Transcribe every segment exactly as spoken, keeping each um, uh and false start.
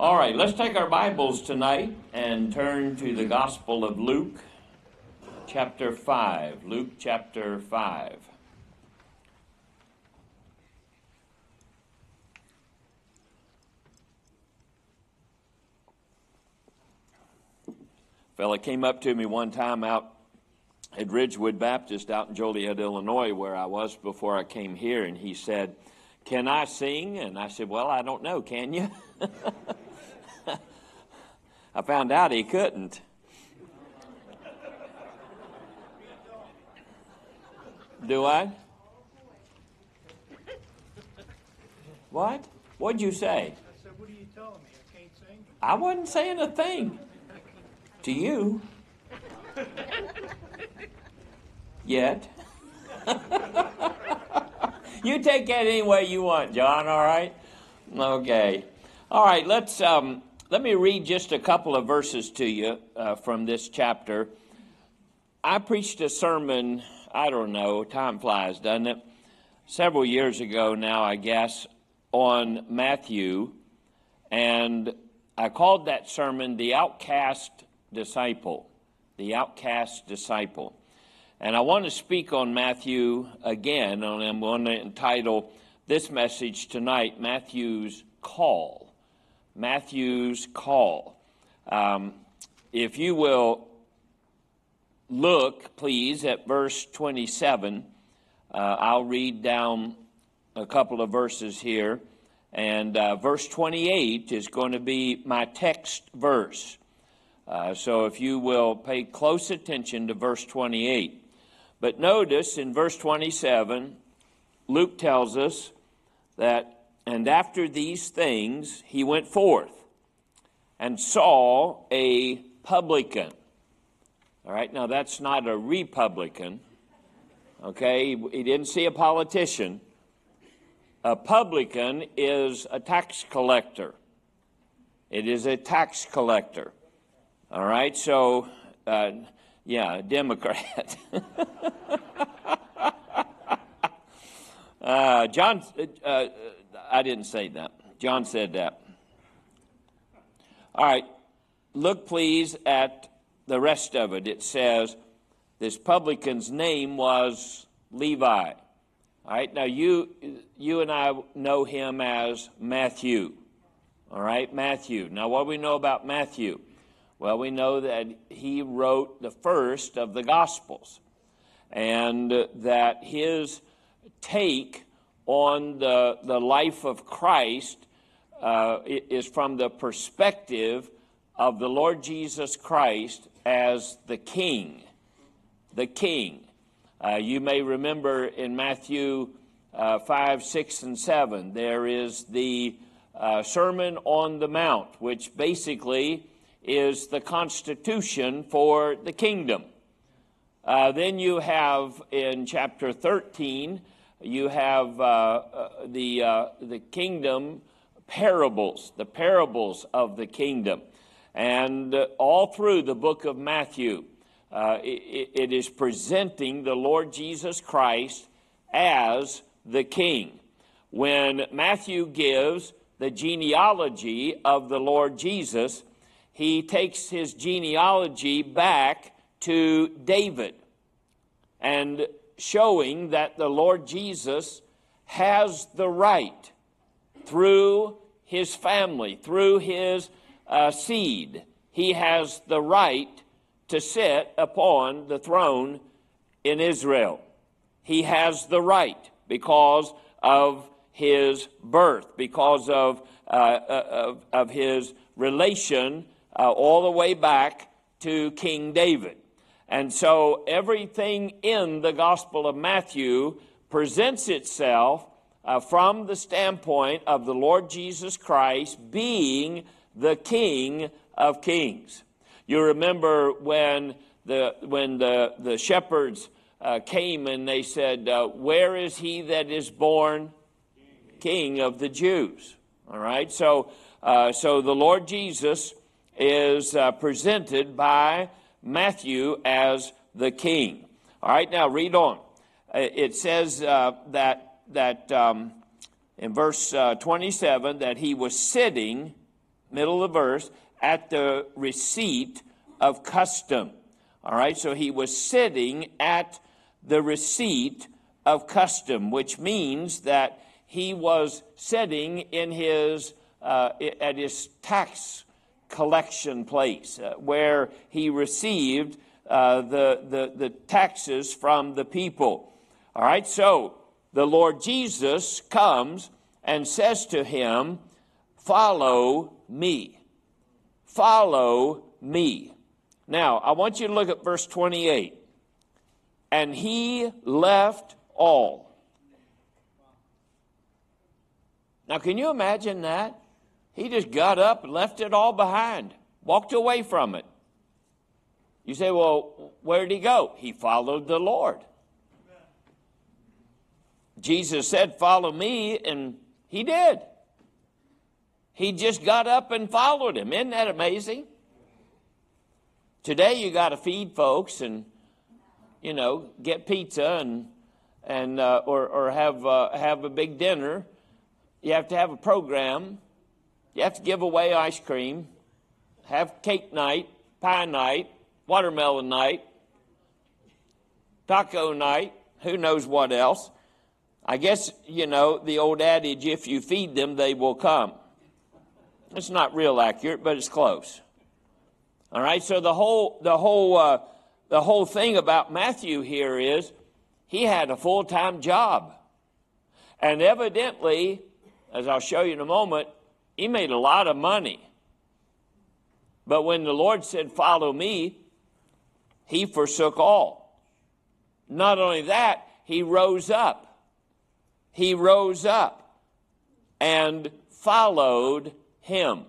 All right, let's take our Bibles tonight and turn to the Gospel of Luke, chapter five. Luke, chapter five. A fella came up to me one time out at Ridgewood Baptist out in Joliet, Illinois, where I was before I came here, and he said, "Can I sing?" And I said, "Well, I don't know, can you?" I found out he couldn't. Do I? What? What'd you say? I said, what are you telling me? I can't sing? I wasn't saying a thing. To you. Yet. You take that any way you want, John, all right? Okay. All right, let's... Um, Let me read just a couple of verses to you uh, from this chapter. I preached a sermon, I don't know, time flies, doesn't it? Several years ago now, I guess, on Matthew, and I called that sermon The Outcast Disciple. The Outcast Disciple. And I want to speak on Matthew again, and I'm going to entitle this message tonight, Matthew's Call. Matthew's Call. Um, if you will look, please, at verse twenty-seven. Uh, I'll read down a couple of verses here. And uh, verse twenty-eight is going to be my text verse. Uh, so if you will pay close attention to verse twenty-eight. But notice in verse twenty-seven, Luke tells us that, "And after these things he went forth and saw a publican." All right, now that's not a republican. Okay, he didn't see a politician. A publican is a tax collector. It is a tax collector. All right, so, uh, yeah, a Democrat. uh, John... Uh, I didn't say that. John said that. All right. Look, please, at the rest of it. It says this publican's name was Levi. All right. Now, you, you and I know him as Matthew. All right. Matthew. Now, what do we know about Matthew? Well, we know that he wrote the first of the Gospels, and that his take on the, the life of Christ uh, is from the perspective of the Lord Jesus Christ as the King. The King. Uh, you may remember in Matthew uh, five, six, and seven, there is the uh, Sermon on the Mount, which basically is the constitution for the kingdom. Uh, then you have in chapter thirteen, you have uh, uh, the uh, the kingdom parables, the parables of the kingdom. And uh, all through the book of Matthew, uh, it, it is presenting the Lord Jesus Christ as the king. When Matthew gives the genealogy of the Lord Jesus, he takes his genealogy back to David, and showing that the Lord Jesus has the right through his family, through his uh, seed. He has the right to sit upon the throne in Israel. He has the right because of his birth, because of, uh, of, of his relation uh, all the way back to King David. And so everything in the Gospel of Matthew presents itself uh, from the standpoint of the Lord Jesus Christ being the King of Kings. You remember when the when the, the shepherds uh, came and they said, uh, "Where is he that is born King of the Jews?" All right, so uh, so the Lord Jesus is uh, presented by Matthew as the king. All right, now read on. It says uh, that that um, in verse uh, twenty-seven that he was sitting middle of the verse, at the receipt of custom. All right, so he was sitting at the receipt of custom, which means that he was sitting in his uh, at his tax collection place, uh, where he received uh, the, the the taxes from the people. All right, so the Lord Jesus comes and says to him, "Follow me. Follow me." Now, I want you to look at verse twenty-eight. And he left all. Now, can you imagine that? He just got up and left it all behind, walked away from it. You say, well, where did he go? He followed the Lord. Jesus said, "Follow me," and he did. He just got up and followed him. Isn't that amazing? Today you got to feed folks and, you know, get pizza and and uh, or or have uh, have a big dinner. You have to have a program. You have to give away ice cream, have cake night, pie night, watermelon night, taco night. Who knows what else? I guess, you know, the old adage, if you feed them, they will come. It's not real accurate, but it's close. All right, so the whole the whole uh, the whole thing about Matthew here is he had a full-time job, and evidently, as I'll show you in a moment, he made a lot of money. But when the Lord said, "Follow me," he forsook all. Not only that, he rose up. He rose up and followed him.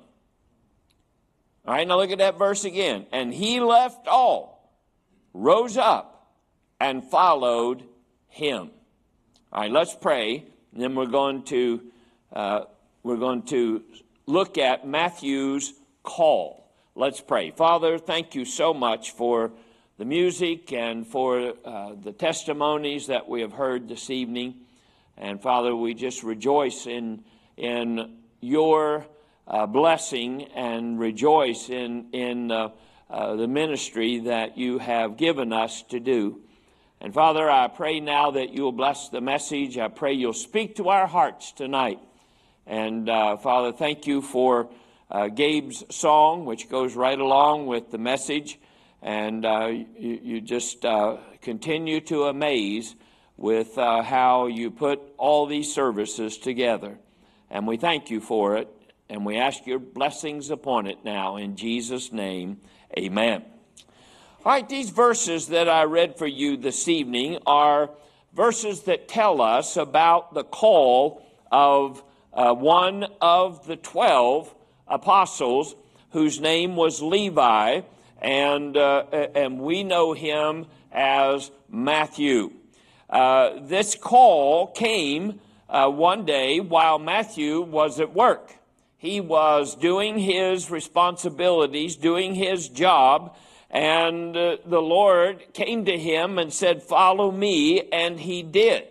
All right, now look at that verse again. And he left all, rose up, and followed him. All right, let's pray. And then we're going to uh, we're going to look at Matthew's call. Let's pray. Father, thank you so much for the music and for uh, the testimonies that we have heard this evening. And Father, we just rejoice in in your Uh, blessing and rejoice in in uh, uh, the ministry that you have given us to do. And Father, I pray now that you will bless the message. I pray you'll speak to our hearts tonight. And uh, Father, thank you for uh, Gabe's song, which goes right along with the message. And uh, you, you just uh, continue to amaze with uh, how you put all these services together. And we thank you for it. And we ask your blessings upon it now. In Jesus' name, amen. All right, these verses that I read for you this evening are verses that tell us about the call of uh, one of the twelve apostles whose name was Levi, and, uh, and we know him as Matthew. Uh, this call came uh, one day while Matthew was at work. He was doing his responsibilities, doing his job, and uh, the Lord came to him and said, "Follow me," and he did.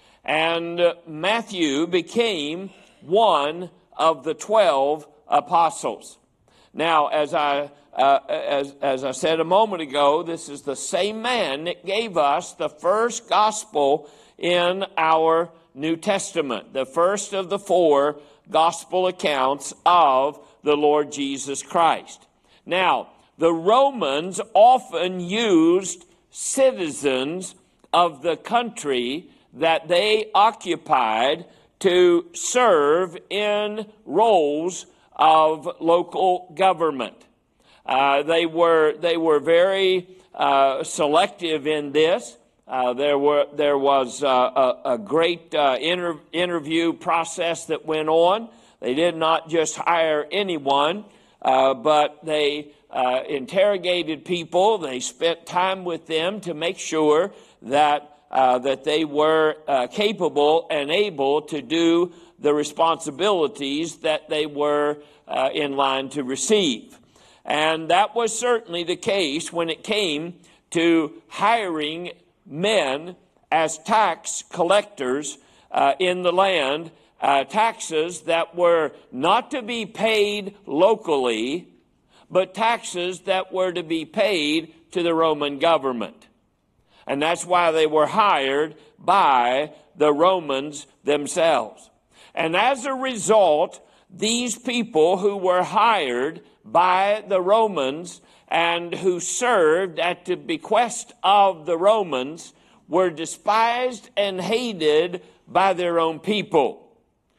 And uh, Matthew became one of the twelve apostles. Now, as I uh, as as I said a moment ago, this is the same man that gave us the first gospel in our New Testament, the first of the four gospel accounts of the Lord Jesus Christ. Now, the Romans often used citizens of the country that they occupied to serve in roles of local government. Uh, they were they were very uh, selective in this. Uh, there were there was uh, a, a great uh, inter- interview process that went on. They did not just hire anyone, uh, but they uh, interrogated people. They spent time with them to make sure that uh, that they were uh, capable and able to do the responsibilities that they were uh, in line to receive. And that was certainly the case when it came to hiring men as tax collectors uh, in the land uh, taxes that were not to be paid locally, but taxes that were to be paid to the Roman government. And that's why they were hired by the Romans themselves. And as a result, these people who were hired by the Romans and who served at the bequest of the Romans were despised and hated by their own people,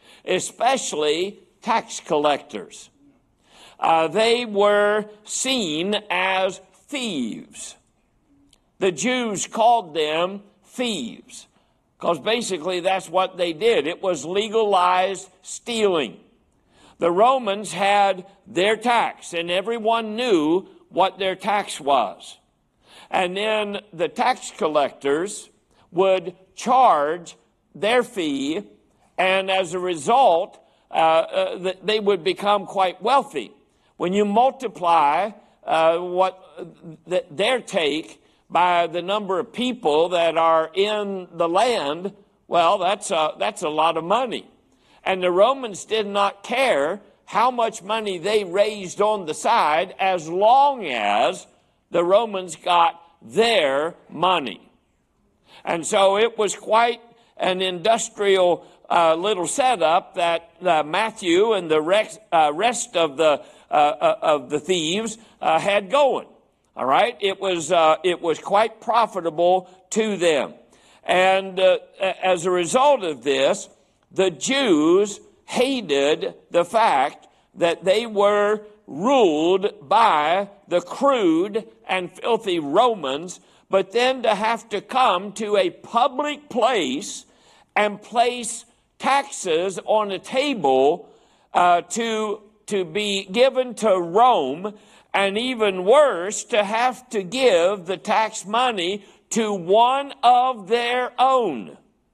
especially tax collectors. Uh, they were seen as thieves. The Jews called them thieves because basically that's what they did. It was legalized stealing. The Romans had their tax, and everyone knew what their tax was. And then the tax collectors would charge their fee, and as a result, uh, uh, they would become quite wealthy. When you multiply uh, what th- their take by the number of people that are in the land, well, that's a, that's a lot of money. And the Romans did not care how much money they raised on the side as long as the Romans got their money. And so it was quite an industrial uh, little setup that uh, Matthew and the rest, uh, rest of the uh, uh, of the thieves uh, had going. All right, it was uh, it was quite profitable to them, and uh, as a result of this, the Jews hated the fact that they were ruled by the crude and filthy Romans, but then to have to come to a public place and place taxes on a table uh, to, to be given to Rome, and even worse, to have to give the tax money to one of their own.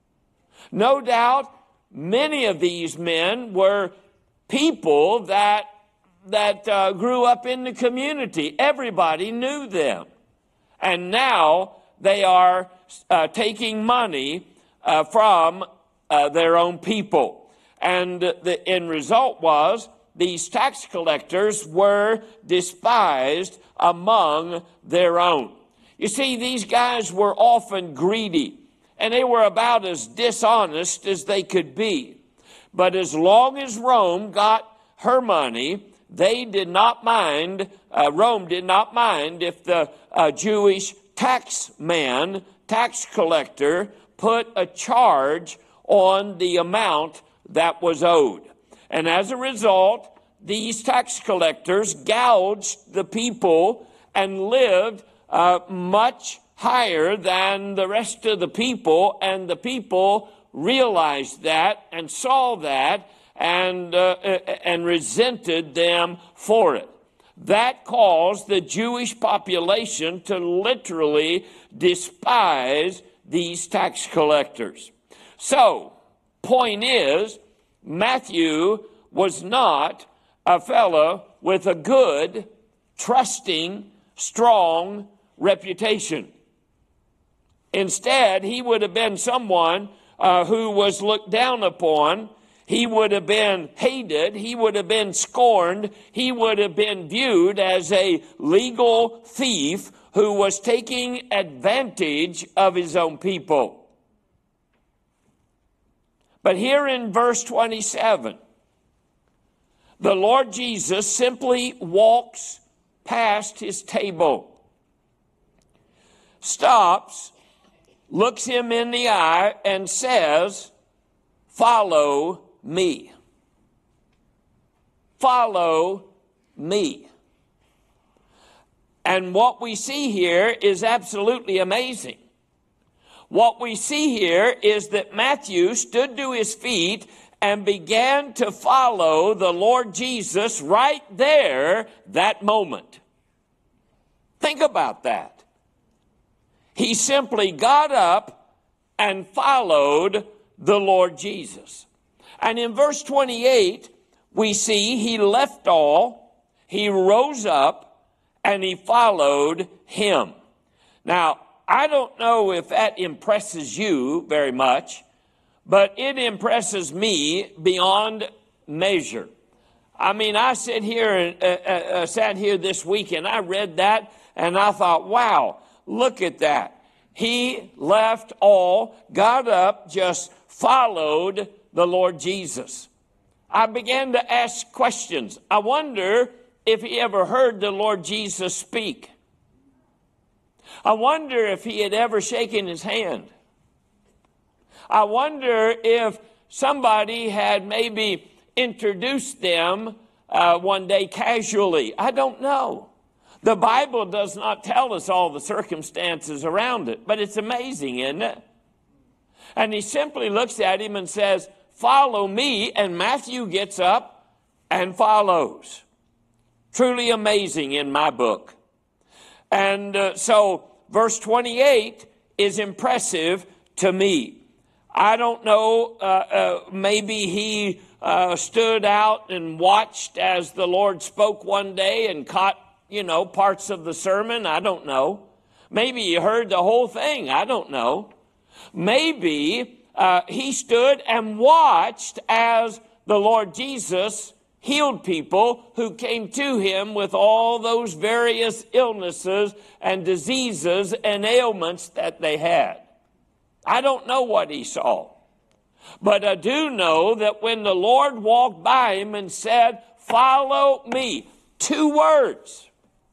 No doubt, many of these men were people that that uh, grew up in the community. Everybody knew them. And now they are uh, taking money uh, from uh, their own people. And the end result was these tax collectors were despised among their own. You see, these guys were often greedy, and they were about as dishonest as they could be. But as long as Rome got her money, they did not mind, uh, Rome did not mind if the uh, Jewish tax man, tax collector, put a charge on the amount that was owed. And as a result, these tax collectors gouged the people and lived uh, much higher than the rest of the people, and the people realized that and saw that and uh, and resented them for it. That caused the Jewish population to literally despise these tax collectors. So, point is, Matthew was not a fellow with a good, trusting, strong reputation. Instead, he would have been someone uh, who was looked down upon. He would have been hated. He would have been scorned. He would have been viewed as a legal thief who was taking advantage of his own people. But here in verse twenty-seven, the Lord Jesus simply walks past his table, stops, looks him in the eye, and says, "Follow me. Follow me." And what we see here is absolutely amazing. What we see here is that Matthew stood to his feet and began to follow the Lord Jesus right there, that moment. Think about that. He simply got up and followed the Lord Jesus. And in verse twenty-eight, we see he left all, he rose up, and he followed him. Now, I don't know if that impresses you very much, but it impresses me beyond measure. I mean, I sit here, uh, uh, sat here this week, and I read that, and I thought, wow, look at that. He left all, got up, just followed the Lord Jesus. I began to ask questions. I wonder if he ever heard the Lord Jesus speak. I wonder if he had ever shaken his hand. I wonder if somebody had maybe introduced them uh, one day casually. I don't know. The Bible does not tell us all the circumstances around it, but it's amazing, isn't it? And he simply looks at him and says, "Follow me," and Matthew gets up and follows. Truly amazing in my book. And uh, so verse twenty-eight is impressive to me. I don't know, uh, uh, maybe he uh, stood out and watched as the Lord spoke one day and caught, you know, parts of the sermon. I don't know. Maybe he heard the whole thing. I don't know. Maybe uh, he stood and watched as the Lord Jesus healed people who came to him with all those various illnesses and diseases and ailments that they had. I don't know what he saw. But I do know that when the Lord walked by him and said, "Follow me," two words,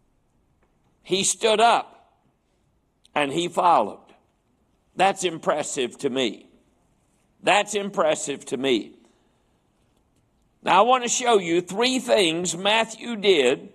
he stood up and he followed. That's impressive to me. That's impressive to me. Now, I want to show you three things Matthew did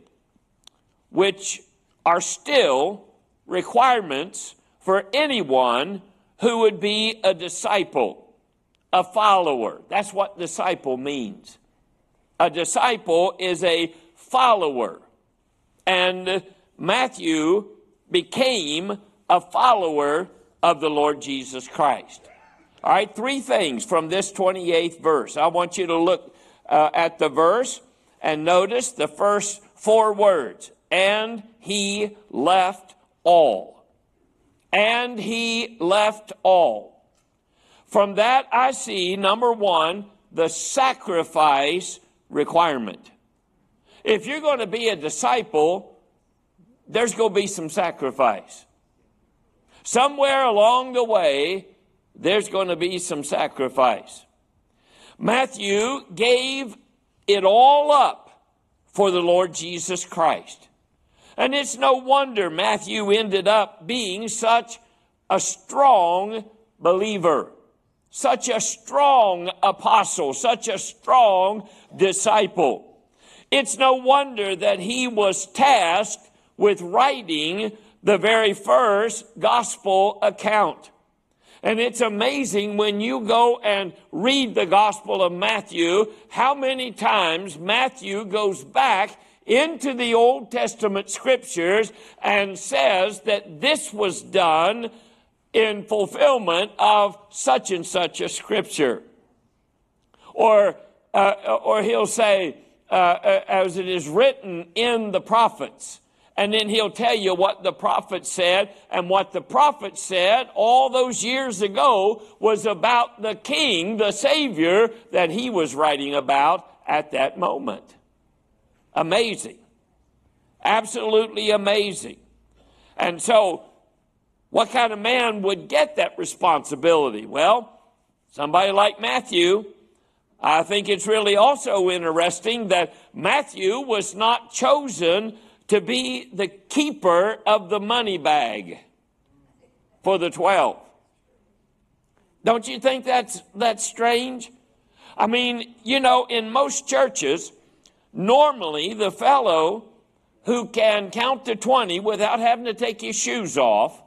which are still requirements for anyone who would be a disciple, a follower. That's what disciple means. A disciple is a follower. And Matthew became a follower of the Lord Jesus Christ. All right, three things from this twenty-eighth verse. I want you to look uh, at the verse and notice the first four words. And he left all. And he left all. From that I see, number one, the sacrifice requirement. If you're going to be a disciple, there's going to be some sacrifice. Somewhere along the way, there's going to be some sacrifice. Matthew gave it all up for the Lord Jesus Christ. And it's no wonder Matthew ended up being such a strong believer, such a strong apostle, such a strong disciple. It's no wonder that he was tasked with writing the very first gospel account. And it's amazing when you go and read the Gospel of Matthew, how many times Matthew goes back into the Old Testament scriptures and says that this was done in fulfillment of such and such a scripture. Or, uh, or he'll say, uh, as it is written in the prophets. And then he'll tell you what the prophet said, and what the prophet said all those years ago was about the king, the Savior, that he was writing about at that moment. Amazing. Absolutely amazing. And so, what kind of man would get that responsibility? Well, somebody like Matthew. I think it's really also interesting that Matthew was not chosen to be the keeper of the money bag for the twelve. Don't you think that's that's strange? I mean, you know, in most churches, normally the fellow who can count to twenty without having to take his shoes off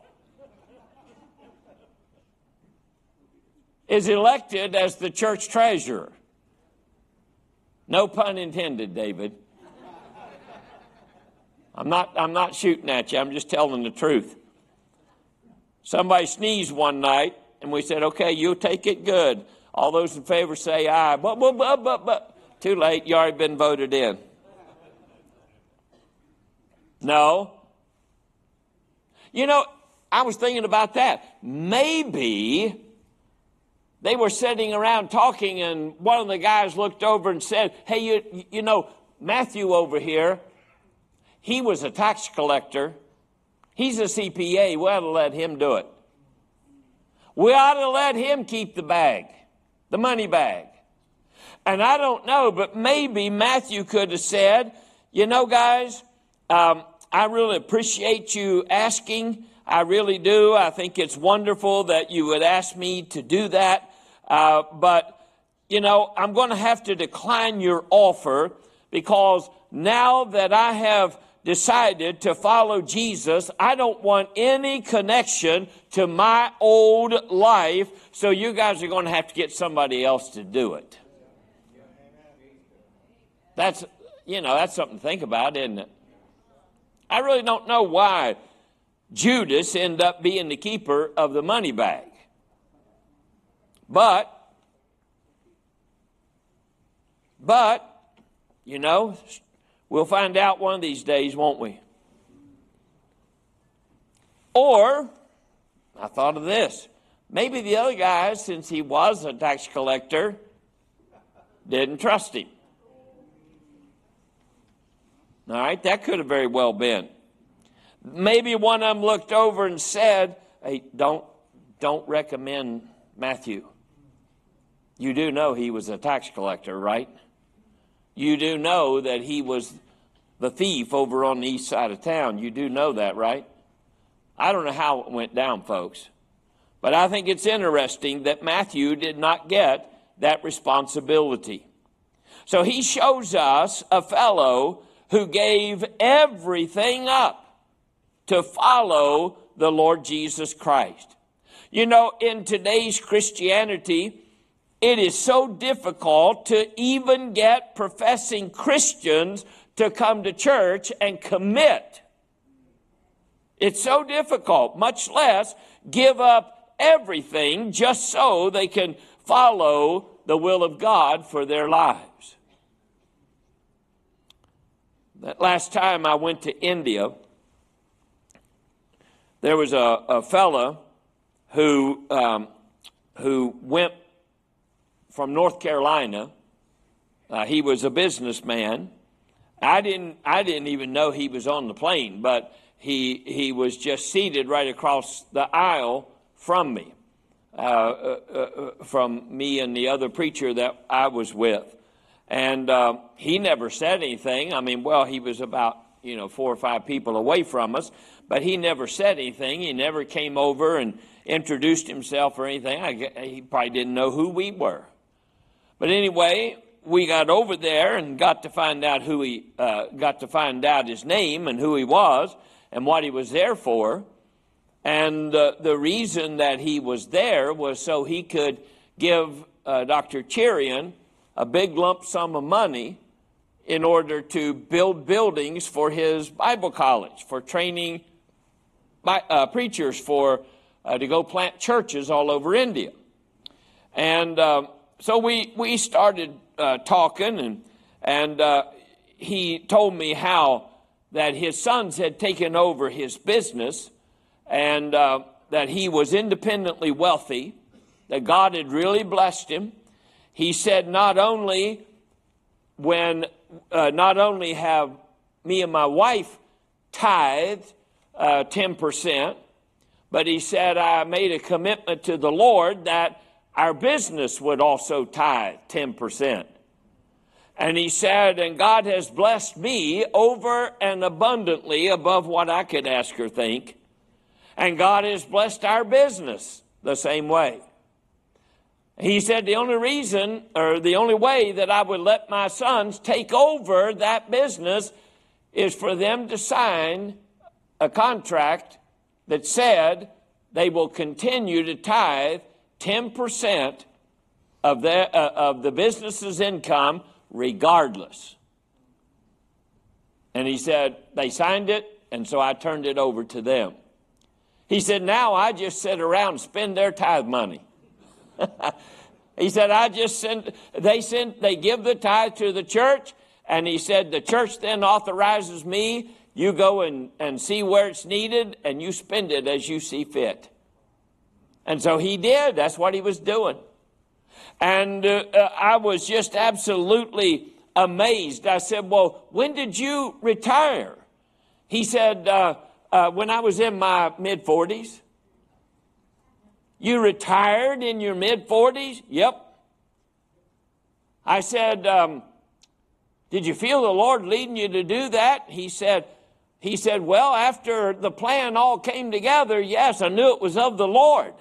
is elected as the church treasurer. No pun intended, David. I'm not, I'm not shooting at you. I'm just telling the truth. Somebody sneezed one night, and we said, okay, you take it good. All those in favor say aye. But, but, but, but, but. Too late. You already been voted in. No. You know, I was thinking about that. Maybe they were sitting around talking, and one of the guys looked over and said, hey, you, you know, Matthew over here, he was a tax collector. He's a C P A. We ought to let him do it. We ought to let him keep the bag, the money bag. And I don't know, but maybe Matthew could have said, you know, guys, um, I really appreciate you asking. I really do. I think it's wonderful that you would ask me to do that. Uh, but, you know, I'm going to have to decline your offer, because now that I have decided to follow Jesus, I don't want any connection to my old life, so you guys are going to have to get somebody else to do it. That's, you know, that's something to think about, isn't it? I really don't know why Judas ended up being the keeper of the money bag. But, but, you know, we'll find out one of these days, won't we? Or, I thought of this. Maybe the other guy, since he was a tax collector, didn't trust him. All right, that could have very well been. Maybe one of them looked over and said, hey, don't, don't recommend Matthew. You do know he was a tax collector, right? You do know that he was the thief over on the east side of town. You do know that, right? I don't know how it went down, folks. But I think it's interesting that Matthew did not get that responsibility. So he shows us a fellow who gave everything up to follow the Lord Jesus Christ. You know, in today's Christianity, it is so difficult to even get professing Christians to come to church and commit. It's so difficult, much less give up everything just so they can follow the will of God for their lives. That last time I went to India, there was a, a fella who, um, who went from North Carolina. Uh, he was a businessman. I didn't, I didn't even know he was on the plane, but he, he was just seated right across the aisle from me, uh, uh, uh, from me and the other preacher that I was with. And uh, he never said anything. I mean, well, he was about, you know, four or five people away from us, but he never said anything. He never came over and introduced himself or anything. I, he probably didn't know who we were. But anyway, we got over there and got to find out who he, uh, got to find out his name and who he was and what he was there for. And uh, the reason that he was there was so he could give uh, Doctor Cherian a big lump sum of money in order to build buildings for his Bible college, for training by, uh, preachers for uh, to go plant churches all over India. And uh, so we we started uh, talking, and and uh, he told me how that his sons had taken over his business, and uh, that he was independently wealthy, that God had really blessed him. He said, not only when, uh, not only have me and my wife tithed uh, ten percent, but he said, I made a commitment to the Lord that our business would also tithe ten percent. And he said, and God has blessed me over and abundantly above what I could ask or think. And God has blessed our business the same way. He said the only reason, or the only way that I would let my sons take over that business is for them to sign a contract that said they will continue to tithe ten percent of, their, uh, of the business's income regardless. And he said they signed it, and so I turned it over to them. He said, now I just sit around and spend their tithe money. He said, I just send, they send, they give the tithe to the church. And he said, the church then authorizes me. You go and, and see where it's needed, and you spend it as you see fit. And so he did. That's what he was doing. And uh, uh, I was just absolutely amazed. I said, well, when did you retire? He said, uh, uh, when I was in my mid-forties. You retired in your mid-forties? Yep. I said, um, did you feel the Lord leading you to do that? He said, he said, well, after the plan all came together, yes, I knew it was of the Lord.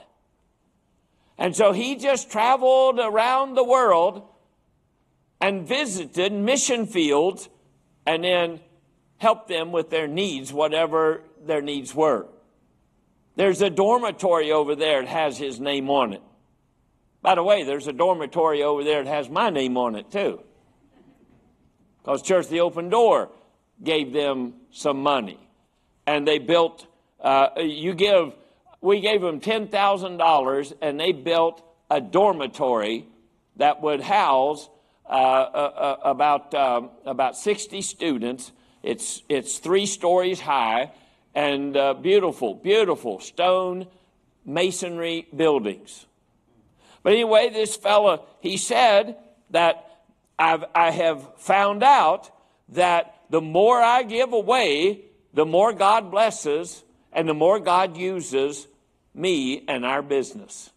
And so he just traveled around the world and visited mission fields and then helped them with their needs, whatever their needs were. There's a dormitory over there that has his name on it. By the way, there's a dormitory over there that has my name on it too. Because Church of the Open Door gave them some money. And they built, uh, you give, we gave them ten thousand dollars and they built a dormitory that would house uh, uh, uh, about, uh, about sixty students. It's, it's three stories high and uh, beautiful, beautiful stone masonry buildings. But anyway, this fella, he said that I've, I have found out that the more I give away, the more God blesses and the more God uses me and our business.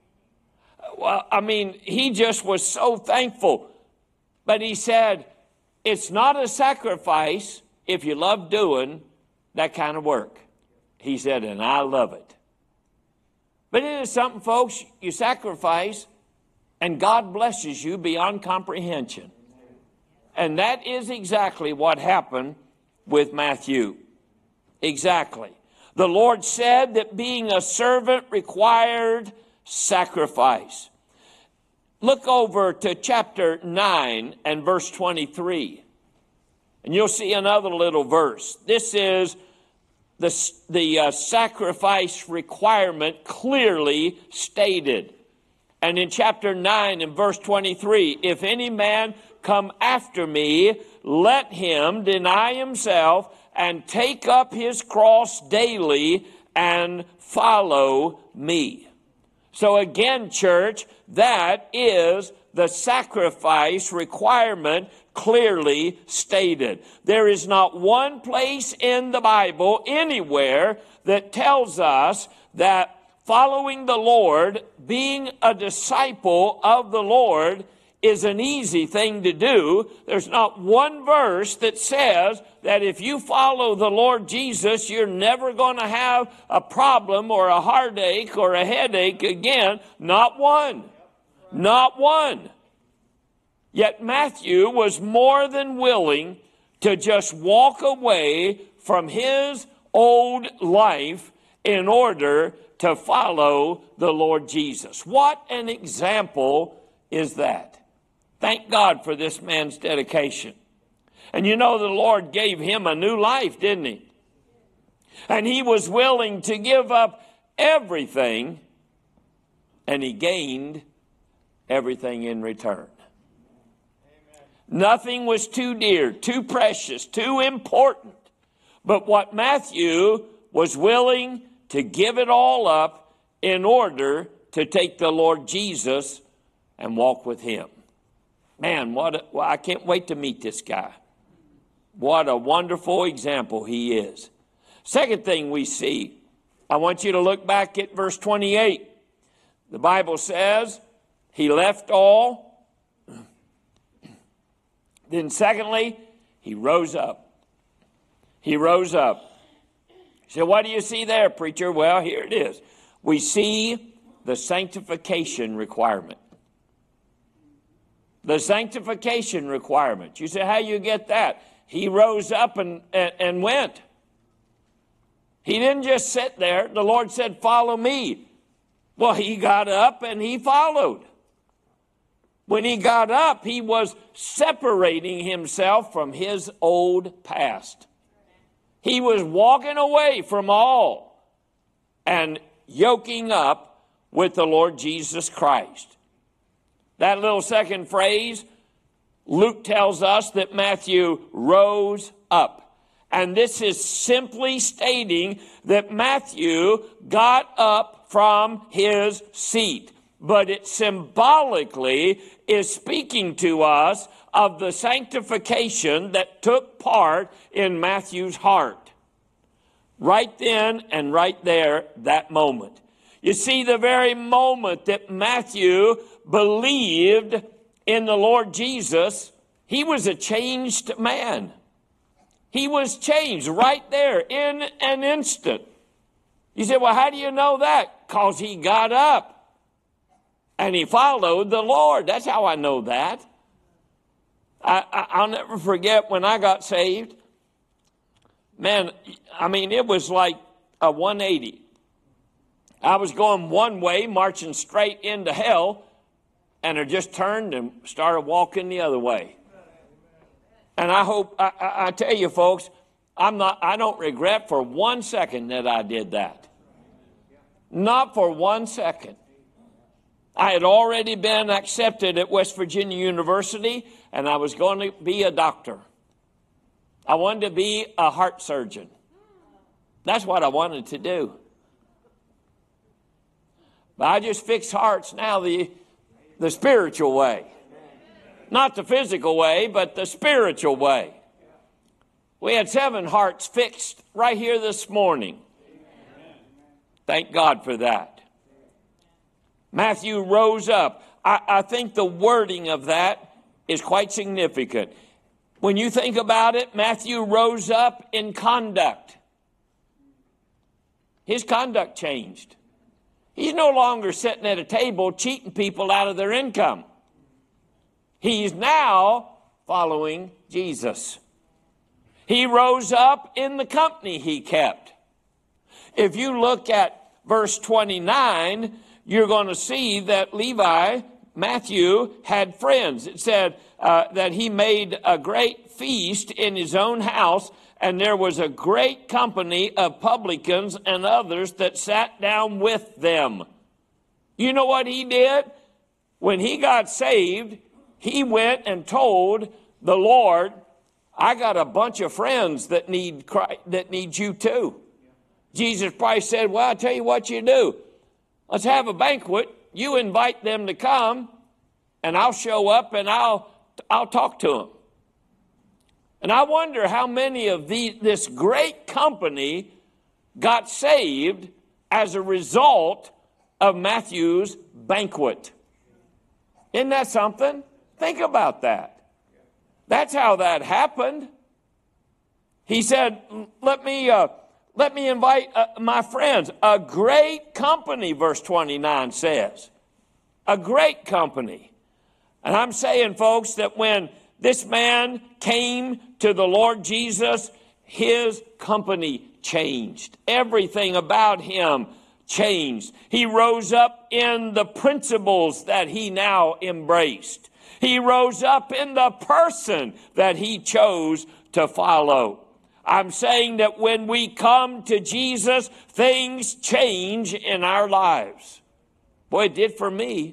Well, I mean, he just was so thankful. But he said, it's not a sacrifice if you love doing that kind of work. He said, and I love it. But it is something, folks, you sacrifice and God blesses you beyond comprehension. And that is exactly what happened with Matthew. Exactly. The Lord said that being a servant required sacrifice. Look over to chapter nine and verse twenty-three. And you'll see another little verse. This is the, the uh, sacrifice requirement clearly stated. And in chapter nine and verse twenty-three, if any man come after me, let him deny himself and take up his cross daily and follow me. So again, church, that is the sacrifice requirement clearly stated. There is not one place in the Bible anywhere that tells us that following the Lord, being a disciple of the Lord, is an easy thing to do. There's not one verse that says that if you follow the Lord Jesus, you're never going to have a problem or a heartache or a headache again. Not one. Not one. Yet Matthew was more than willing to just walk away from his old life in order to follow the Lord Jesus. What an example is that? Thank God for this man's dedication. And you know the Lord gave him a new life, didn't he? And he was willing to give up everything, and he gained everything in return. Amen. Nothing was too dear, too precious, too important. But what Matthew was willing to give it all up in order to take the Lord Jesus and walk with him. Man, what a, well, I can't wait to meet this guy. What a wonderful example he is. Second thing we see, I want you to look back at verse twenty-eight. The Bible says he left all. Then secondly, he rose up. He rose up. So what do you see there, preacher? Well, here it is. We see the sanctification requirement. The sanctification requirement. You say, how you get that? He rose up and, and, and went. He didn't just sit there. The Lord said, follow me. Well, he got up and he followed. When he got up, he was separating himself from his old past. He was walking away from all and yoking up with the Lord Jesus Christ. That little second phrase, Luke tells us that Matthew rose up. And this is simply stating that Matthew got up from his seat. but it symbolically is speaking to us of the sanctification that took part in Matthew's heart. Right then and right there, that moment. You see, the very moment that Matthew believed in the Lord Jesus, he was a changed man. He was changed right there in an instant. You say, well, how do you know that? Because he got up and he followed the Lord. That's how I know that. I, I, I'll never forget when I got saved. Man, I mean, it was like a one eighty. I was going one way, marching straight into hell, and I just turned and started walking the other way. And I hope, I, I, I tell you folks, I'm not, I don't regret for one second that I did that. Not for one second. I had already been accepted at West Virginia University, and I was going to be a doctor. I wanted to be a heart surgeon. That's what I wanted to do. But I just fix hearts now the, the spiritual way. Not the physical way, but the spiritual way. We had seven hearts fixed right here this morning. Thank God for that. Matthew rose up. I, I think the wording of that is quite significant. When you think about it, Matthew rose up in conduct. His conduct changed. He's no longer sitting at a table cheating people out of their income. He's now following Jesus. He rose up in the company he kept. If you look at verse twenty-nine, you're going to see that Levi, Matthew, had friends. It said uh, that he made a great feast in his own house, and there was a great company of publicans and others that sat down with them. You know what he did? When he got saved, he went and told the Lord, I got a bunch of friends that need Christ, that need you too. Jesus probably said, well, I'll tell you what you do. Let's have a banquet. You invite them to come, and I'll show up and I'll, I'll talk to them. And I wonder how many of the, this great company got saved as a result of Matthew's banquet. Isn't that something? Think about that. That's how that happened. He said, let me, uh, let me invite uh, my friends. A great company, verse twenty-nine says. A great company. And I'm saying, folks, that when this man came to the Lord Jesus, his company changed. Everything about him changed. He rose up in the principles that he now embraced. He rose up in the person that he chose to follow. I'm saying that when we come to Jesus, things change in our lives. Boy, it did for me.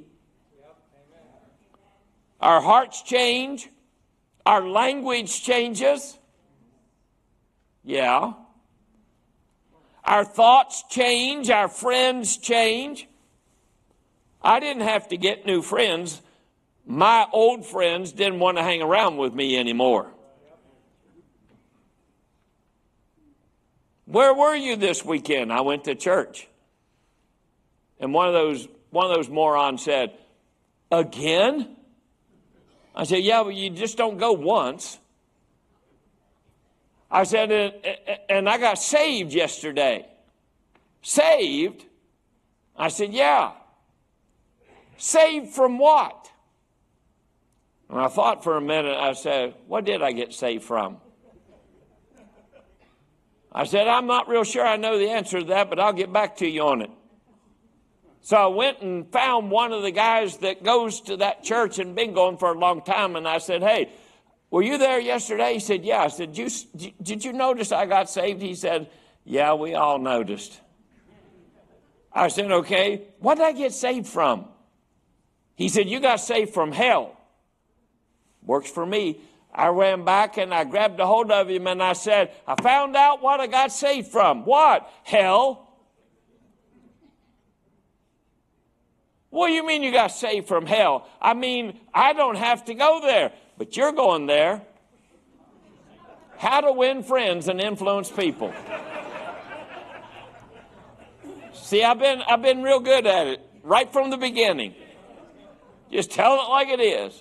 Our hearts change. Our language changes. Yeah. Our thoughts change. Our friends change. I didn't have to get new friends. My old friends didn't want to hang around with me anymore. Where were you this weekend? I went to church. And one of those, one of those morons said, again? I said, yeah, but you just don't go once. I said, and I got saved yesterday. Saved? I said, yeah. Saved from what? And I thought for a minute. I said, what did I get saved from? I said, I'm not real sure I know the answer to that, but I'll get back to you on it. So I went and found one of the guys that goes to that church and been going for a long time. And I said, hey, were you there yesterday? He said, yeah. I said, did you, did you notice I got saved? He said, yeah, we all noticed. I said, okay, what did I get saved from? He said, you got saved from hell. Works for me. I ran back and I grabbed a hold of him and I said, I found out what I got saved from. What? Hell. What do you mean you got saved from hell? I mean, I don't have to go there, but you're going there. How to win friends and influence people. See, I've been, I've been real good at it right from the beginning. Just tell it like it is.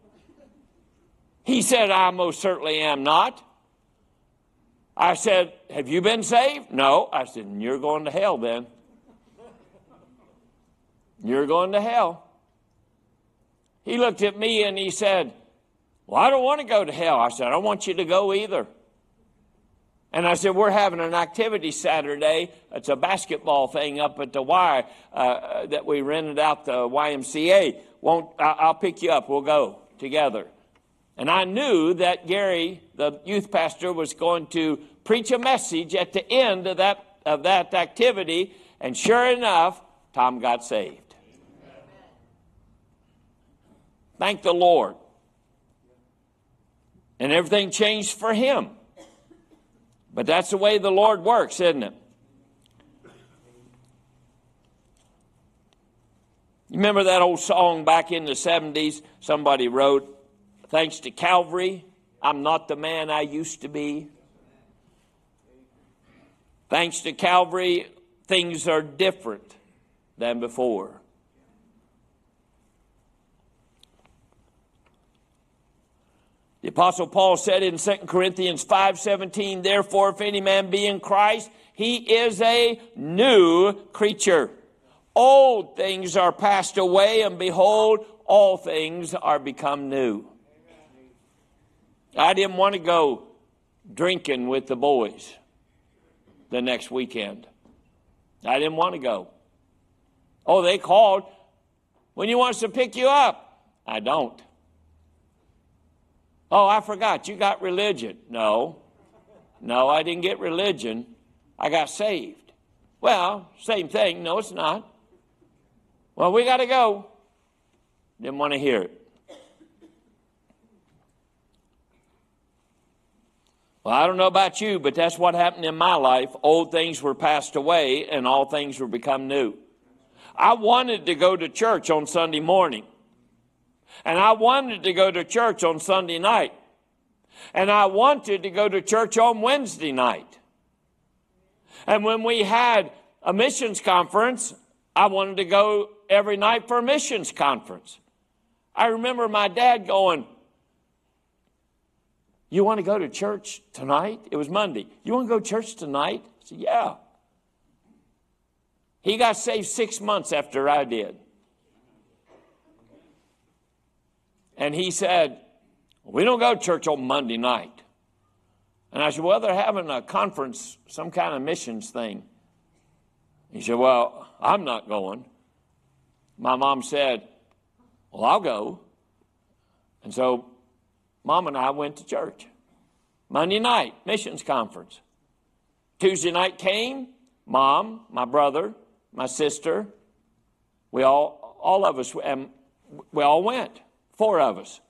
He said, I most certainly am not. I said, have you been saved? No. I said, you're going to hell then. You're going to hell. He looked at me and he said, well, I don't want to go to hell. I said, I don't want you to go either. And I said, we're having an activity Saturday. It's a basketball thing up at the Y uh, that we rented out the Y M C A. Won't, I'll pick you up. We'll go together. And I knew that Gary, the youth pastor, was going to preach a message at the end of that, of that activity. And sure enough, Tom got saved. Thank the Lord. And everything changed for him. But that's the way the Lord works, isn't it? You remember that old song back in the seventies? Somebody wrote, thanks to Calvary, I'm not the man I used to be. Thanks to Calvary, things are different than before. The Apostle Paul said in Second Corinthians five seventeen, therefore, if any man be in Christ, he is a new creature. Old things are passed away, and behold, all things are become new. I didn't want to go drinking with the boys the next weekend. I didn't want to go. Oh, they called. When you want us to pick you up? I don't. Oh, I forgot. You got religion. No. No, I didn't get religion. I got saved. Well, same thing. No, it's not. Well, we got to go. Didn't want to hear it. Well, I don't know about you, but that's what happened in my life. Old things were passed away and all things were become new. I wanted to go to church on Sunday morning. And I wanted to go to church on Sunday night. And I wanted to go to church on Wednesday night. And when we had a missions conference, I wanted to go every night for a missions conference. I remember my dad going, you want to go to church tonight? It was Monday. You want to go to church tonight? I said, yeah. He got saved six months after I did. And he said, we don't go to church on Monday night. And I said, well, they're having a conference, some kind of missions thing. He said, well, I'm not going. My mom said, well, I'll go. And so Mom and I went to church. Monday night, missions conference. Tuesday night came, Mom, my brother, my sister, we all, all of us, and we all went. Four of us.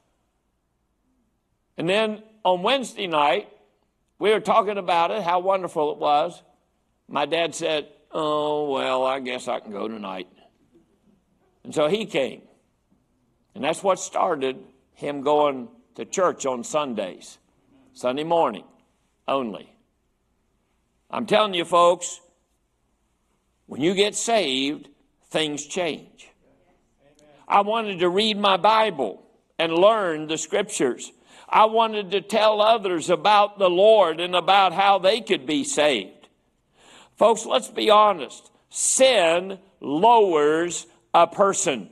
And then on Wednesday night, we were talking about it, how wonderful it was. My dad said, oh, well, I guess I can go tonight. And so he came. And that's what started him going to church on Sundays. Sunday morning only. I'm telling you, folks, when you get saved, things change. I wanted to read my Bible and learn the scriptures. I wanted to tell others about the Lord and about how they could be saved. Folks, let's be honest. Sin lowers a person.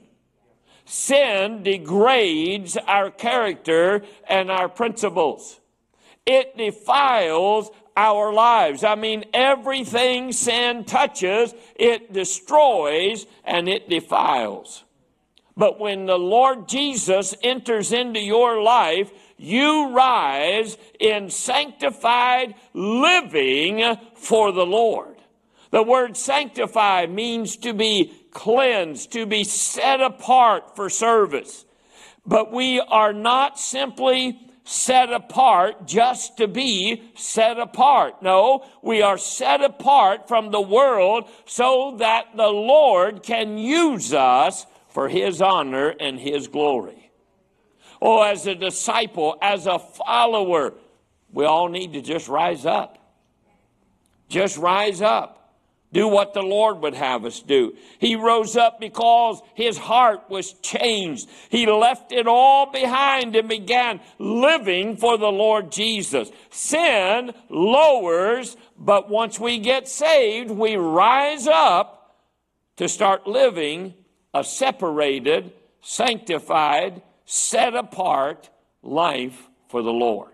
Sin degrades our character and our principles. It defiles our lives. I mean, everything sin touches, it destroys and it defiles. But when the Lord Jesus enters into your life, you rise in sanctified living for the Lord. The word sanctify means to be cleansed, to be set apart for service. But we are not simply set apart just to be set apart. No, we are set apart from the world so that the Lord can use us for his honor and his glory. Oh, as a disciple, as a follower, we all need to just rise up. Just rise up. Do what the Lord would have us do. He rose up because his heart was changed. He left it all behind and began living for the Lord Jesus. Sin lowers, but once we get saved, we rise up to start living a separated, sanctified, set apart life for the Lord.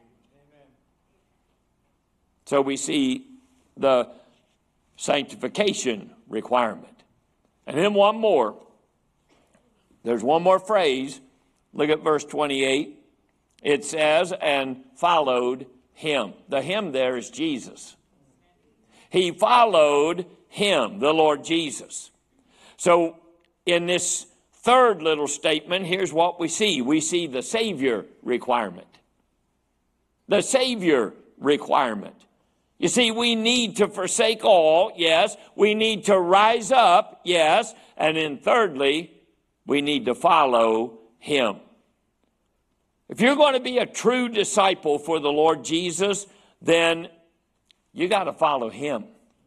So we see the sanctification requirement. And then one more. There's one more phrase. Look at verse twenty-eight. It says, and followed him. The him there is Jesus. He followed him, the Lord Jesus. So in this third little statement, here's what we see. We see the Savior requirement. The Savior requirement. You see, we need to forsake all, yes. We need to rise up, yes. And then thirdly, we need to follow him. If you're going to be a true disciple for the Lord Jesus, then you got to follow him.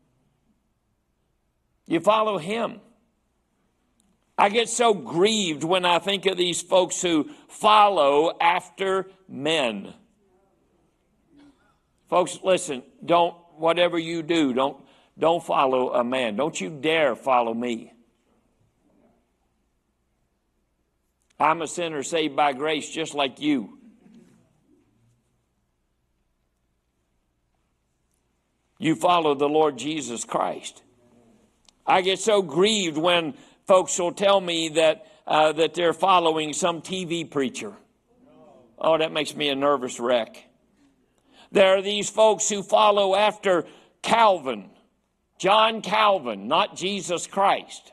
You follow him. I get so grieved when I think of these folks who follow after men. Folks, listen, don't, whatever you do, don't, don't follow a man. Don't you dare follow me. I'm a sinner saved by grace just like you. You follow the Lord Jesus Christ. I get so grieved when folks will tell me that, uh, that they're following some T V preacher. Oh, that makes me a nervous wreck. There are these folks who follow after Calvin, John Calvin, not Jesus Christ.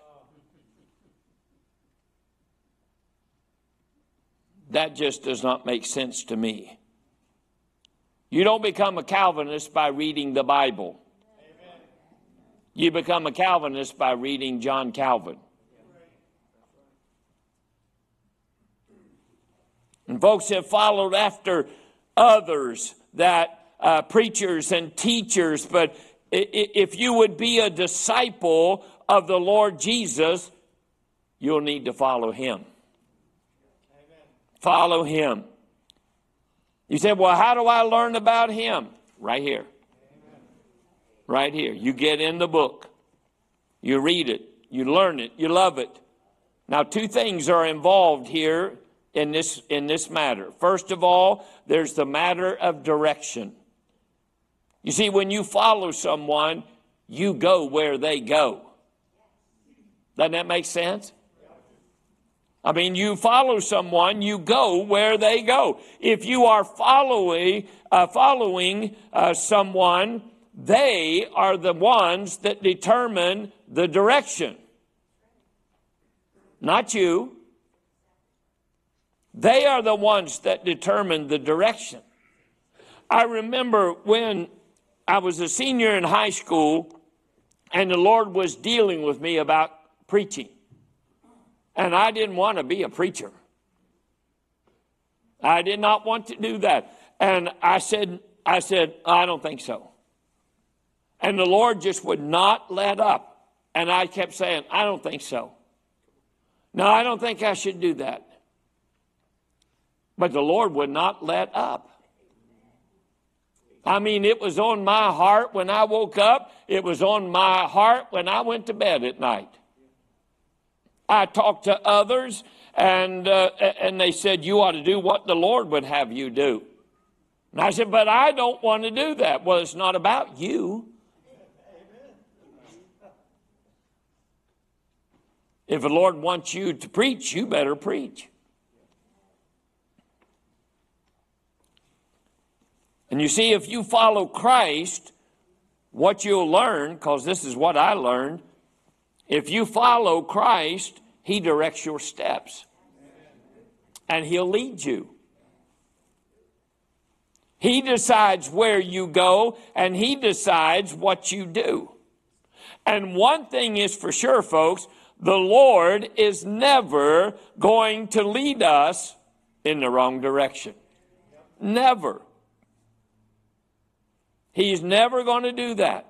That just does not make sense to me. You don't become a Calvinist by reading the Bible. You become a Calvinist by reading John Calvin. And folks have followed after others, that uh, preachers and teachers, but if you would be a disciple of the Lord Jesus, you'll need to follow him. Amen. Follow him. You say, well, how do I learn about him? Right here. Amen. Right here. You get in the book. You read it. You learn it. You love it. Now, two things are involved here in this, in this matter. First of all, there's the matter of direction. You see, when you follow someone, you go where they go. Doesn't that make sense? I mean, you follow someone, you go where they go. If you are following, uh, following uh, someone, they are the ones that determine the direction. Not you. They are the ones that determine the direction. I remember when I was a senior in high school and the Lord was dealing with me about preaching. And I didn't want to be a preacher. I did not want to do that. And I said, I said, I don't think so. And the Lord just would not let up. And I kept saying, I don't think so. No, I don't think I should do that. But the Lord would not let up. I mean, it was on my heart when I woke up. It was on my heart when I went to bed at night. I talked to others, and uh, and they said, you ought to do what the Lord would have you do. And I said, but I don't want to do that. Well, it's not about you. If the Lord wants you to preach, you better preach. And you see, if you follow Christ, what you'll learn, because this is what I learned, if you follow Christ, he directs your steps. And he'll lead you. He decides where you go, and he decides what you do. And one thing is for sure, folks, The Lord is never going to lead us in the wrong direction. Never. He's never going to do that.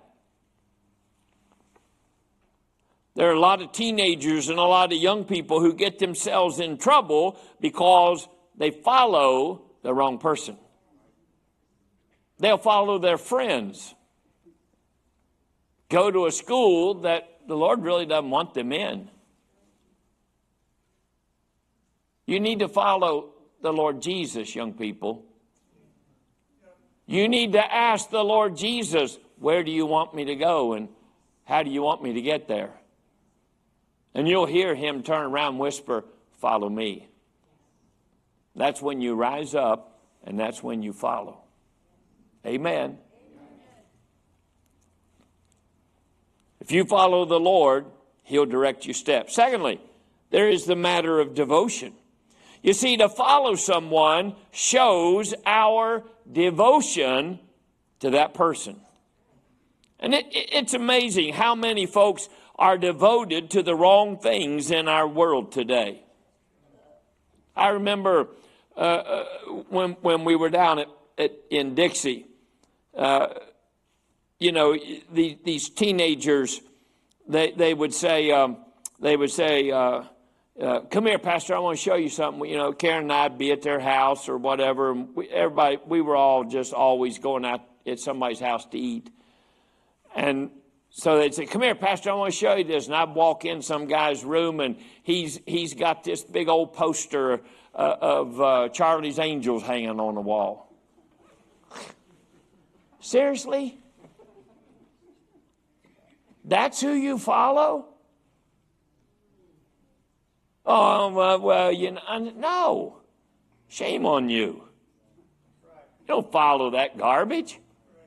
There are a lot of teenagers and a lot of young people who get themselves in trouble because they follow the wrong person. They'll follow their friends. Go to a school that the Lord really doesn't want them in. You need to follow the Lord Jesus, young people. You need to ask the Lord Jesus, where do you want me to go and how do you want me to get there? And you'll hear him turn around and whisper, follow me. That's when you rise up and that's when you follow. Amen. If you follow the Lord, he'll direct your steps. Secondly, there is the matter of devotion. You see, to follow someone shows our devotion to that person. And it, it's amazing how many folks are devoted to the wrong things in our world today. I remember uh, uh, when when we were down at, at in Dixie, uh, you know, the, these teenagers, they they would say um, they would say, uh, uh, "Come here, Pastor, I want to show you something." You know, Karen and I'd be at their house or whatever. And we, everybody, we were all just always going out at somebody's house to eat, and so they'd say, "Come here, Pastor, I want to show you this." And I'd walk in some guy's room, and he's he's got this big old poster uh, of uh, Charlie's Angels hanging on the wall. Seriously? That's who you follow? Oh, well, well you know, no. Shame on you. You don't follow that garbage.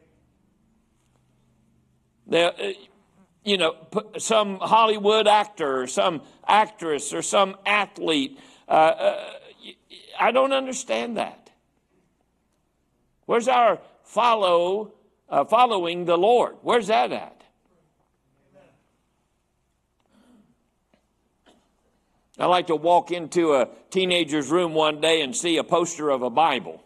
There, you know, some Hollywood actor or some actress or some athlete. Uh, uh, I don't understand that. Where's our follow, uh, following the Lord? Where's that at? I like to walk into a teenager's room one day and see a poster of a Bible.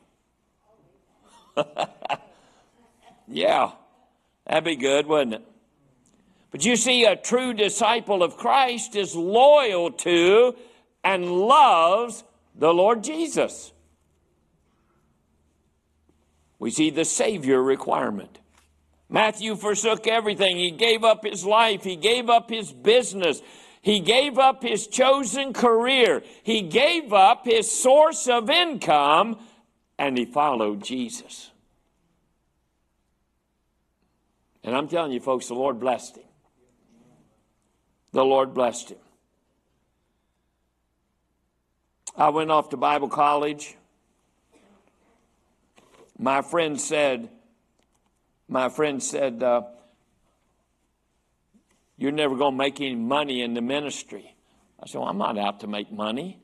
Yeah. That'd be good, wouldn't it? But you see, a true disciple of Christ is loyal to and loves the Lord Jesus. We see the Savior requirement. Matthew forsook everything. He gave up his life. He gave up his business. He gave up his chosen career. He gave up his source of income, and he followed Jesus. And I'm telling you, folks, the Lord blessed him. The Lord blessed him. I went off to Bible college. My friend said, my friend said, uh, you're never going to make any money in the ministry. I said, well, I'm not out to make money.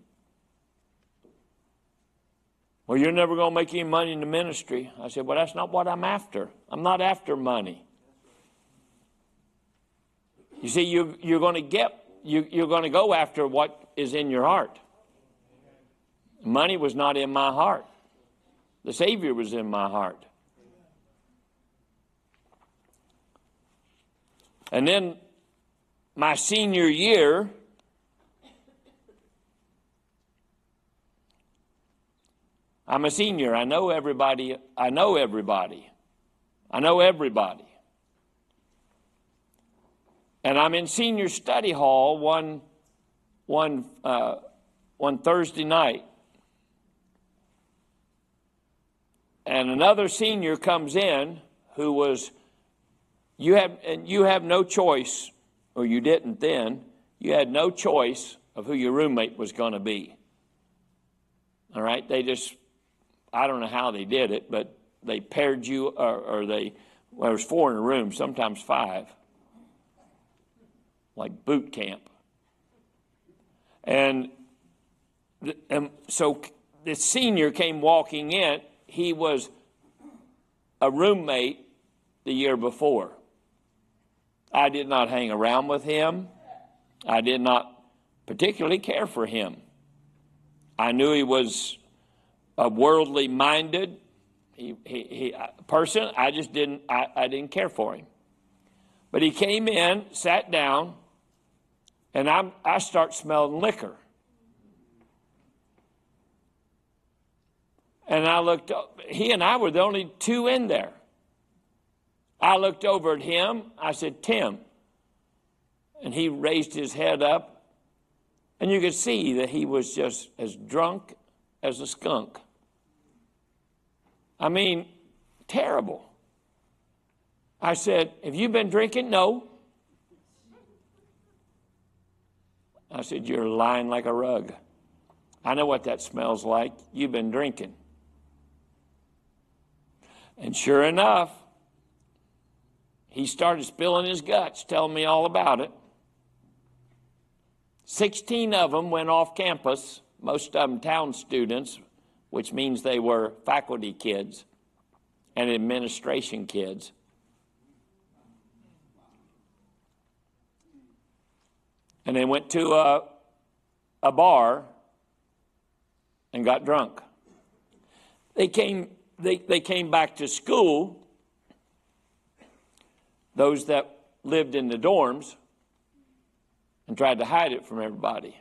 Well, you're never going to make any money in the ministry. I said, well, that's not what I'm after. I'm not after money. You see, you, you're going to get, you, you're going to go after what is in your heart. Money was not in my heart. The Savior was in my heart. And then my senior year, I'm a senior. I know everybody. I know everybody. I know everybody. And I'm in senior study hall one, one, uh, one Thursday night. And another senior comes in who was, you have, and you have no choice, or you didn't then, you had no choice of who your roommate was going to be. All right? They just, I don't know how they did it, but they paired you, or, or they, well, there was four in a room, sometimes five. Like boot camp. And, and so the senior came walking in. He was a roommate the year before. I did not hang around with him. I did not particularly care for him. I knew he was a worldly minded he, he, he, person. I just didn't, I, I didn't care for him. But he came in, sat down, and I'm, I start smelling liquor. And I looked up, he and I were the only two in there. I looked over at him. I said, Tim. And he raised his head up. And you could see that he was just as drunk as a skunk. I mean, terrible. I said, have you been drinking? No. I said, you're lying like a rug. I know what that smells like. You've been drinking. And sure enough, he started spilling his guts, telling me all about it. Sixteen of them went off campus, most of them town students, which means they were faculty kids and administration kids. And they went to a, a bar and got drunk. They came, they, they came back to school, those that lived in the dorms, and tried to hide it from everybody.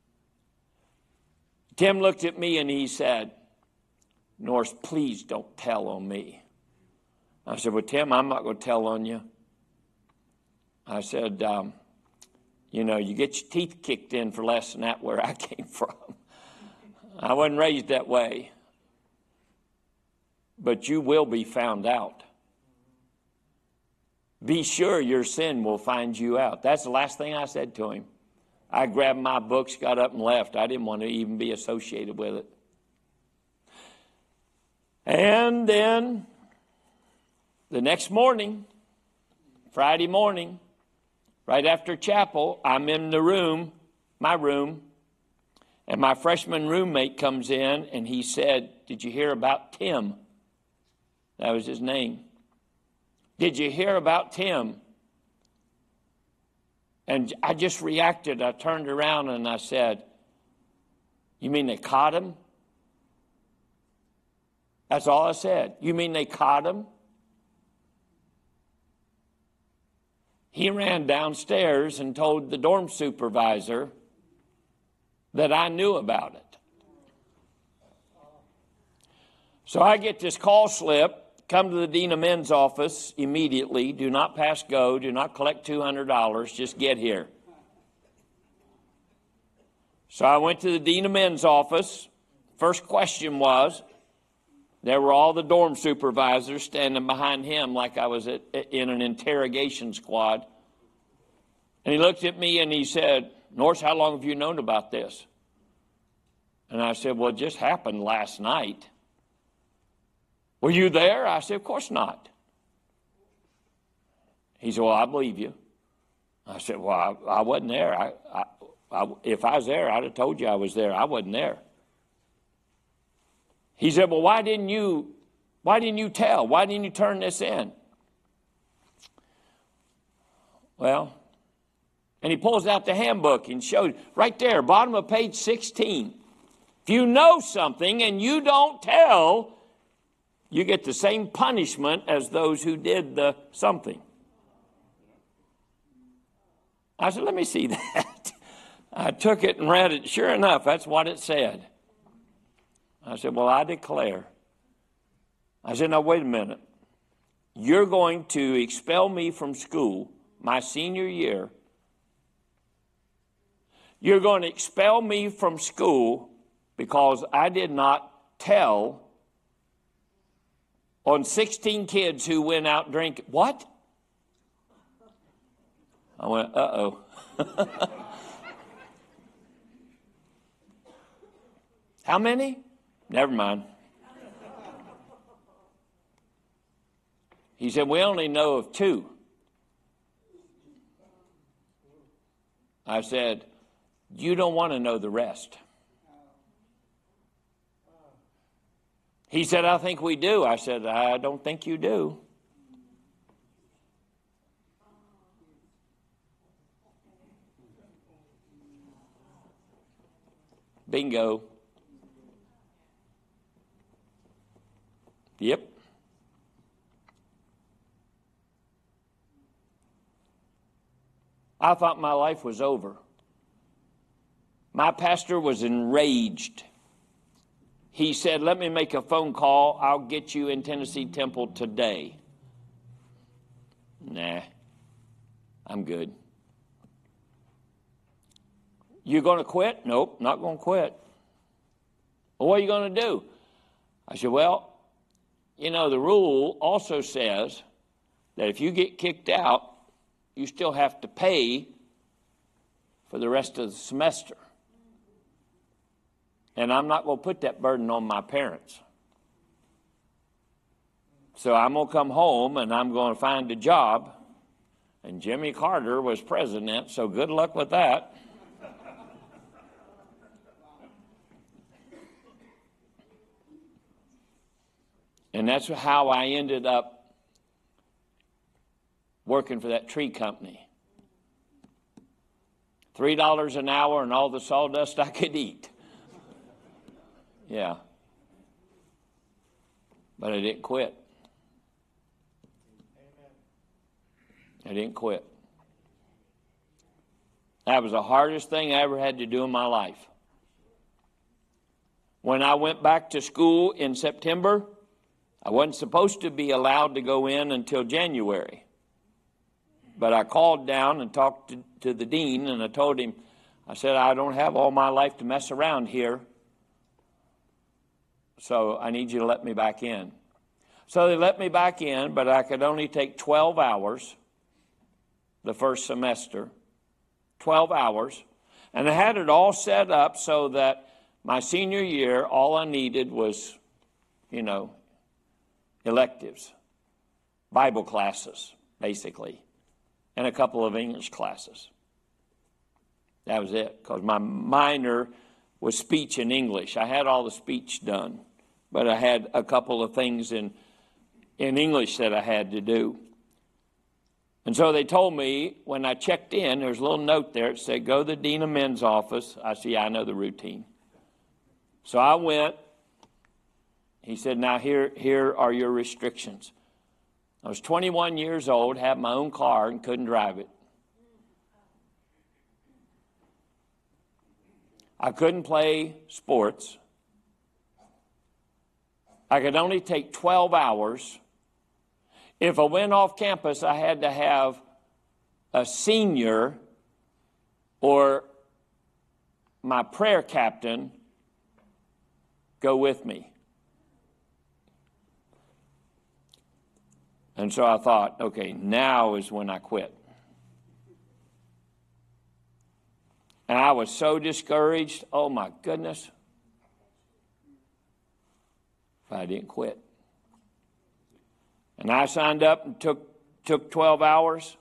Tim looked at me and he said, Norris, please don't tell on me. I said, well, Tim, I'm not going to tell on you. I said, um, you know, you get your teeth kicked in for less than that where I came from. I wasn't raised that way. But you will be found out. Be sure your sin will find you out. That's the last thing I said to him. I grabbed my books, got up and left. I didn't want to even be associated with it. And then the next morning, Friday morning, right after chapel, I'm in the room, my room, and my freshman roommate comes in and he said, did you hear about Tim? That was his name. Did you hear about Tim? And I just reacted. I turned around and I said, you mean they caught him? That's all I said. You mean they caught him? He ran downstairs and told the dorm supervisor that I knew about it. So I get this call slip. Come to the Dean of Men's office immediately. Do not pass go. Do not collect two hundred dollars. Just get here. So I went to the Dean of Men's office. First question was, there were all the dorm supervisors standing behind him like I was at, in an interrogation squad. And he looked at me and he said, Norris, how long have you known about this? And I said, well, it just happened last night. Were you there? I said, of course not. He said, well, I believe you. I said, well, I, I wasn't there. I, I, I, if I was there, I'd have told you I was there. I wasn't there. He said, well, why didn't you, why didn't you tell? Why didn't you turn this in? Well, and he pulls out the handbook and shows right there, bottom of page sixteen. If you know something and you don't tell, you get the same punishment as those who did the something. I said, let me see that. I took it and read it. Sure enough, that's what it said. I said, well, I declare. I said, now, wait a minute. You're going to expel me from school my senior year. You're going to expel me from school because I did not tell on sixteen kids who went out drinking. What? I went, uh-oh. How many? Never mind. He said, we only know of two. I said, you don't want to know the rest. He said, I think we do. I said, I don't think you do. Bingo. Yep. I thought my life was over. My pastor was enraged. He said, let me make a phone call. I'll get you in Tennessee Temple today. Nah, I'm good. You going to quit? Nope, not going to quit. Well, what are you going to do? I said, well, you know, the rule also says that if you get kicked out, you still have to pay for the rest of the semester. And I'm not going to put that burden on my parents. So I'm going to come home and I'm going to find a job. And Jimmy Carter was president, so good luck with that. And that's how I ended up working for that tree company. Three dollars an hour and all the sawdust I could eat. Yeah. But I didn't quit. I didn't quit. That was the hardest thing I ever had to do in my life. When I went back to school in September, I wasn't supposed to be allowed to go in until January. But I called down and talked to, to the dean, and I told him, I said, I don't have all my life to mess around here, so I need you to let me back in. So they let me back in, but I could only take twelve hours the first semester, twelve hours. And I had it all set up so that my senior year, all I needed was, you know, electives, Bible classes, basically, and a couple of English classes. That was it, because my minor was speech and English. I had all the speech done, but I had a couple of things in, in English that I had to do. And so they told me when I checked in, there's a little note there. It said, go to the Dean of Men's office. I said, yeah, I know the routine. So I went. He said, now here, here are your restrictions. I was twenty-one years old, had my own car, and couldn't drive it. I couldn't play sports. I could only take twelve hours. If I went off campus, I had to have a senior or my prayer captain go with me. And so I thought, okay, now is when I quit. And I was so discouraged. Oh, my goodness. But I didn't quit. And I signed up and took, took twelve hours.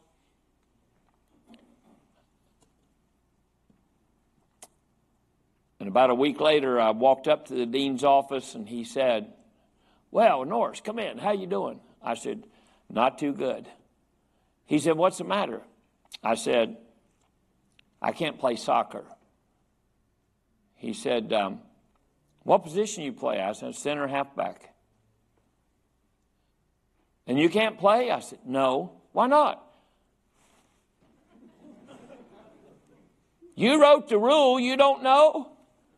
And about a week later, I walked up to the dean's office, and he said, well, Norris, come in. How you doing? I said, not too good. He said, what's the matter? I said, I can't play soccer. He said, um, what position you play? I said, center halfback. And you can't play? I said, no. Why not? You wrote the rule, you don't know?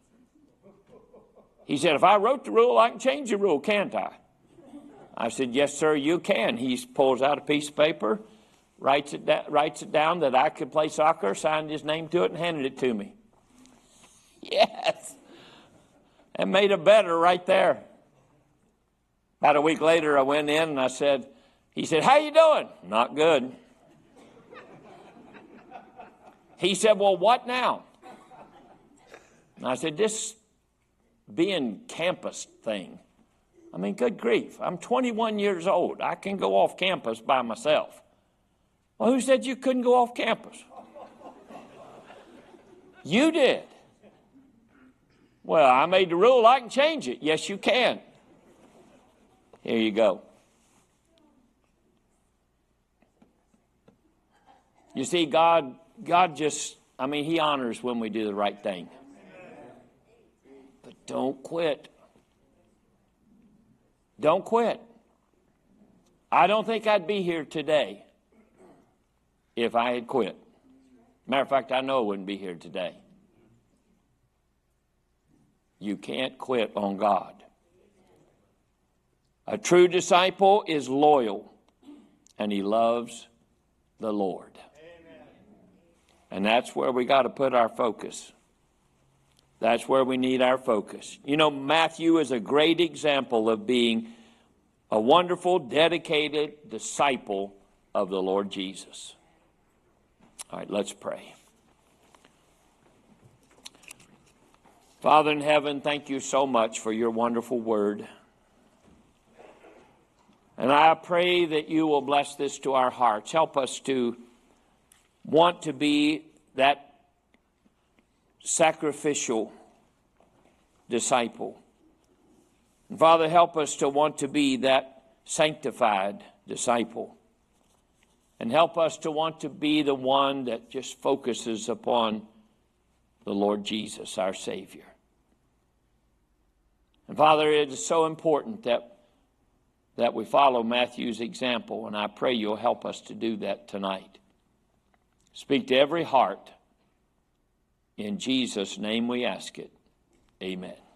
He said, if I wrote the rule, I can change the rule, can't I? I said, yes, sir, you can. He pulls out a piece of paper, writes it, da- writes it down that I could play soccer, signed his name to it, and handed it to me. Yes. And made it better right there. About a week later, I went in and I said, he said, how you doing? Not good. He said, well, what now? And I said, this being campus thing. I mean, good grief. I'm twenty-one years old. I can go off campus by myself. Well, who said you couldn't go off campus? You did. Well, I made the rule. I can change it. Yes, you can. Here you go. You see, God, God just, I mean, he honors when we do the right thing. Don't quit. Don't quit. I don't think I'd be here today if I had quit. Matter of fact, I know I wouldn't be here today. You can't quit on God. A true disciple is loyal, and he loves the Lord. Amen. And that's where we got to put our focus. That's where we need our focus. You know, Matthew is a great example of being a wonderful, dedicated disciple of the Lord Jesus. All right, let's pray. Father in heaven, thank you so much for your wonderful word. And I pray that you will bless this to our hearts. Help us to want to be that sacrificial disciple. And Father, help us to want to be that sanctified disciple. And help us to want to be the one that just focuses upon the Lord Jesus, our Savior. And Father, it is so important that, that we follow Matthew's example, and I pray you'll help us to do that tonight. Speak to every heart. In Jesus' name we ask it. Amen.